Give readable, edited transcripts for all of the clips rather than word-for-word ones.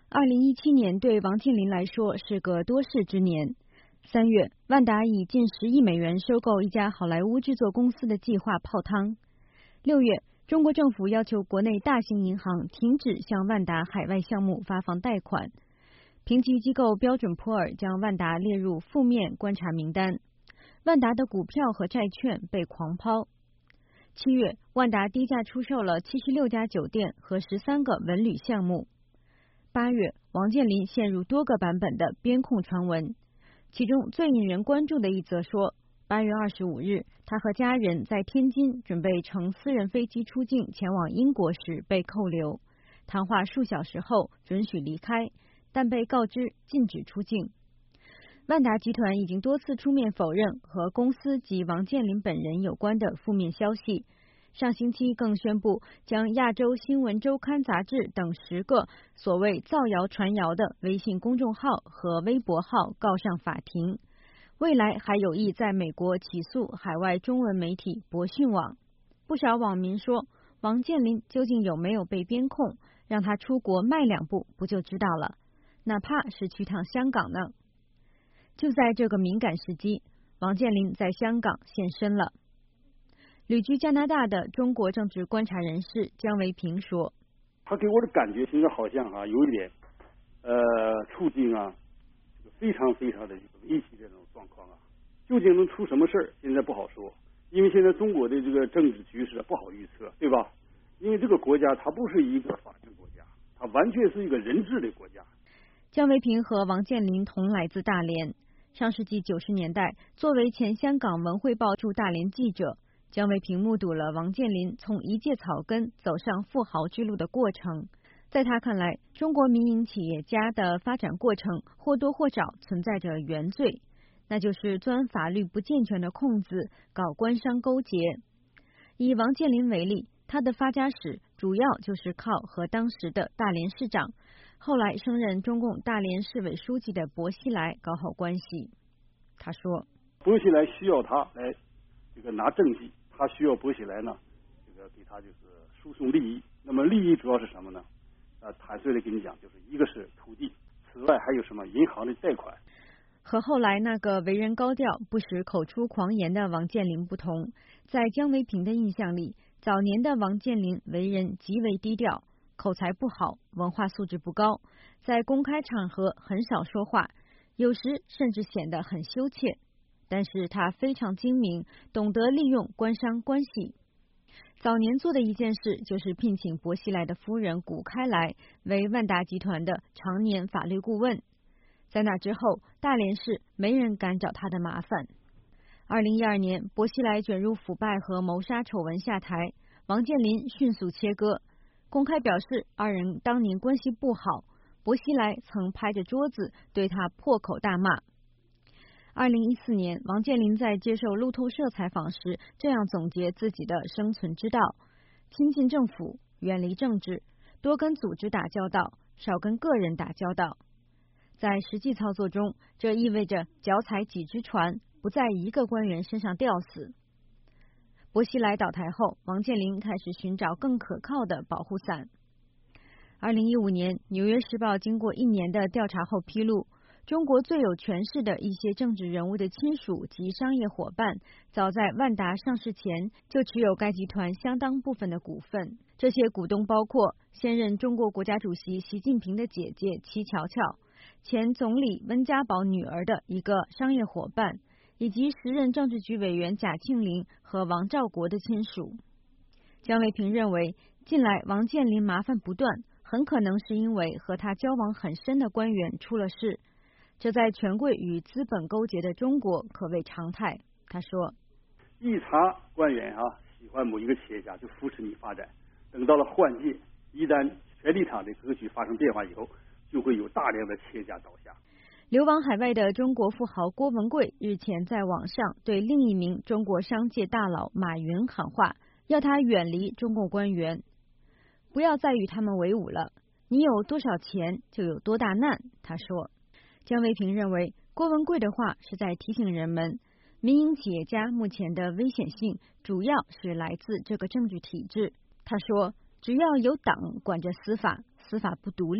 2017年对王健林来说是个多事之年。3月，万达以近10亿美元收购一家好莱坞制作公司的计划泡汤。6月，中国政府要求国内大型银行停止向万达海外项目发放贷款。评级机构标准普尔将万达列入负面观察名单。万达的股票和债券被狂抛。7月，万达低价出售了76家酒店和13个文旅项目。8月，王健林陷入多个版本的边控传闻，其中最引人关注的一则说，8月25日，他和家人在天津准备乘私人飞机出境前往英国时被扣留，谈话数小时后准许离开，但被告知禁止出境。万达集团已经多次出面否认和公司及王健林本人有关的负面消息，上星期更宣布将亚洲新闻周刊杂志等10个所谓造谣传谣的微信公众号和微博号告上法庭，未来还有意在美国起诉海外中文媒体博讯网。不少网民说，王健林究竟有没有被边控，让他出国迈2步不就知道了，哪怕是去趟香港呢。就在这个敏感时机，王健林在香港现身了。旅居加拿大的中国政治观察人士姜维平说， 他给我的感觉现在好像有一点处境非常非常的危急的这种状况究竟能出什么事儿现在不好说，因为现在中国的这个政治局势不好预测，对吧？因为这个国家它不是一个法治国家，它完全是一个人治的国家。 姜维平和王健林同来自大连，上世纪90年代，作为前香港文汇报驻大连记者，姜维平目睹了王健林从一介草根走上富豪之路的过程。在他看来，中国民营企业家的发展过程或多或少存在着原罪，那就是钻法律不健全的空子，搞官商勾结。以王健林为例，他的发家史主要就是靠和当时的大连市长，后来升任中共大连市委书记的薄熙来搞好关系。他说， 薄熙来需要他来拿政绩，他需要薄熙来呢给他就是输送利益。那么利益主要是什么呢？坦率的跟你讲，就是一个是土地，此外还有什么银行的贷款。 和后来那个为人高调不时口出狂言的王健林不同，在姜维平的印象里，早年的王健林为人极为低调，口才不好，文化素质不高，在公开场合很少说话，有时甚至显得很羞怯。但是他非常精明，懂得利用官商关系。早年做的一件事就是聘请薄熙来的夫人谷开来为万达集团的常年法律顾问。在那之后，大连市没人敢找他的麻烦。2012年，薄熙来卷入腐败和谋杀丑闻下台，王健林迅速切割，公开表示二人当年关系不好，薄熙来曾拍着桌子对他破口大骂。2014年，王健林在接受路透社采访时这样总结自己的生存之道：亲近政府，远离政治，多跟组织打交道，少跟个人打交道。在实际操作中，这意味着脚踩几只船，不在一个官员身上吊死。薄熙来倒台后，王健林开始寻找更可靠的保护伞。2015年，《纽约时报》经过1年的调查后披露，中国最有权势的一些政治人物的亲属及商业伙伴，早在万达上市前就持有该集团相当部分的股份。这些股东包括现任中国国家主席习近平的姐姐齐乔乔，前总理温家宝女儿的一个商业伙伴，以及时任政治局委员贾庆林和王兆国的亲属。姜维平认为，近来王健林麻烦不断，很可能是因为和他交往很深的官员出了事，这在权贵与资本勾结的中国可谓常态。他说， 一查官员喜欢某一个企业家就扶持你发展，等到了换届，一旦权力场的格局发生变化以后，就会有大量的企业家倒下。 流亡海外的中国富豪郭文贵日前在网上对另一名中国商界大佬马云喊话，要他远离中共官员，不要再与他们为伍了，你有多少钱就有多大难。他说，姜维平认为郭文贵的话是在提醒人们，民营企业家目前的危险性主要是来自这个政治体制。他说，只要有党管着司法，司法不独立，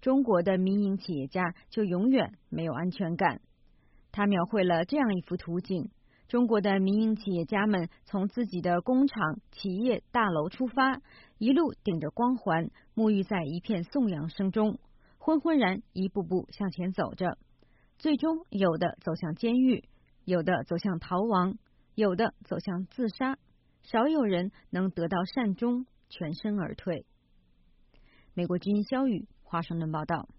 中国的民营企业家就永远没有安全感。他描绘了这样一幅图景：中国的民营企业家们从自己的工厂、企业大楼出发，一路顶着光环，沐浴在一片颂扬声中，昏昏然一步步向前走着，最终有的走向监狱，有的走向逃亡，有的走向自杀，少有人能得到善终，全身而退。美国之音肖宇华盛顿报道。